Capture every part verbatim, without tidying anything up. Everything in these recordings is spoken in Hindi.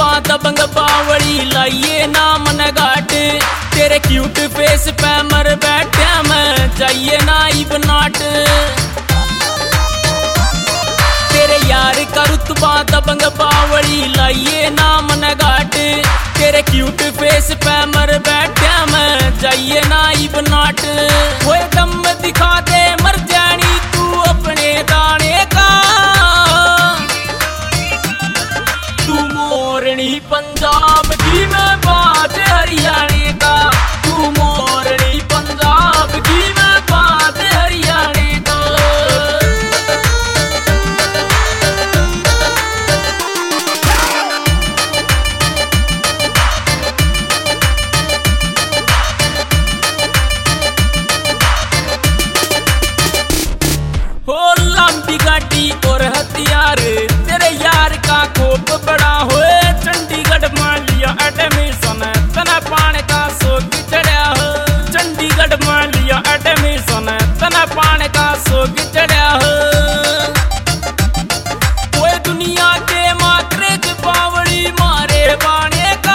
दबंग बावड़ी लाइए ना मन घाट। तेरे क्यूट फेस पे मर बैठा मैं जाइए ना इब नाट। तेरे यार का रुतबा दबंग बावड़ी लाइए ना मन घाट। तेरे क्यूट फेस पे मर बैठा मैं जाइए ना इब नाट। वो दम दिखा दे मर जानी तू अपने दाने का। तू मोरनी पंजाब की मैं बात हरियाणे का। तू मोरनी पंजाब की मैं बात हरियाणे का। हो लंबी गाड़ी और हथियार तेरे यार का खोप बड़ा होए। चंडीगढ़ मान लिया एडमिशन तना पाने का शौक चढ़ा हो। चंडीगढ़ मान लिया एडमिशन तना पाने का शौक चढ़ा हो। कोई दुनिया के माकरे के बावड़ी मारे बाने का।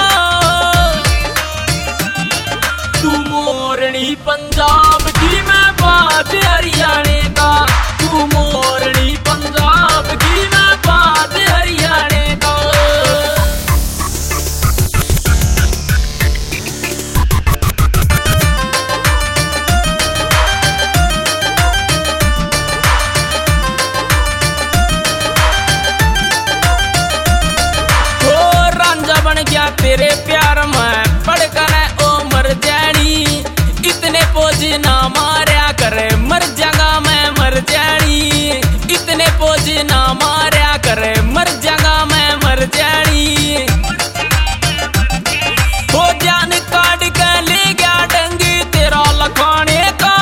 तू मोरनी पंजाब की मैं बात हरियाणे का। तू मोरनी पंजाब की मैं बात हरियाणे का। हो रांझा बन गया तेरे प्यार में पड़कर ओ मर जानी। इतने पोज ना मारा करे मर जागा मैं मर जानी। इतने पोज ना मारा करे मर जागा मैं मर जानी। हो जान काट के ले गया डंगी तेरा लखाने का।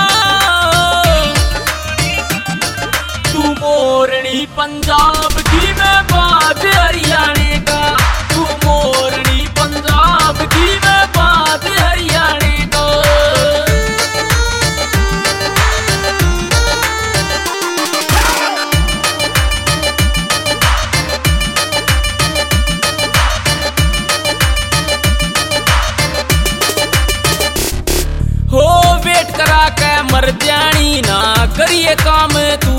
तू मोरनी पंजाब की मैं बात हरियाणे का। तू मोरनी पंजाब की मैं बात हरियाणे का। हो वेट करा के मर जानी ना करिए काम तू